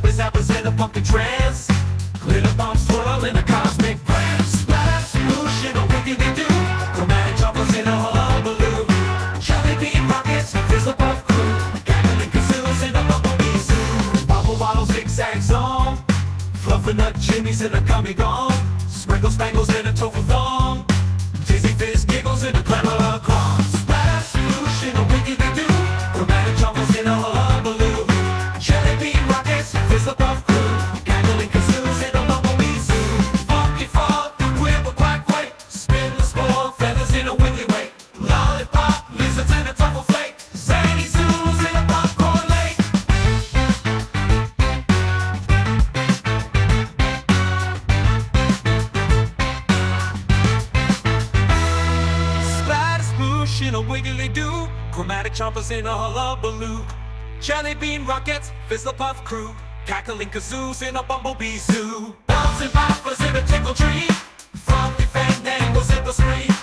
zippers, zappers in a pumpkin trance. Glitter bombs twirl in a cosmic prance. Splash, swoosh in a wiggly do. Chromatic choppers in a hullabaloo. Jelly bean rockets, fizzle puff crew. Gaggling kazoos in a bumblebee zoo. Bubble bottles, zigzag zone. Fluffernut chimneys in a gummy gong. Sprinkle spangles in a tofu thong. Dizzy fizz giggles in a clever clown. Splash, swoosh in a wiggly do. Chromatic choppers in a hullabaloo. Jelly bean rockets, fizzle puff crew. Gaggling kazoos in a bumblebee zoo. Funky fog, whip a quack quake. Spin the spore, feathers in a wiggly wake. Lollipop, lizards in a truffle flake. Zany zoos in a popcorn lake. Splatter sploosh in a wiggly doo. Chromatic chompers in a hullabaloo. Jelly bean rockets, fizzle puff crew. Cackling kazoos in a bumblebee zoo. Bouncing poppers in a tickle tree. Frothy fandangles in the spree.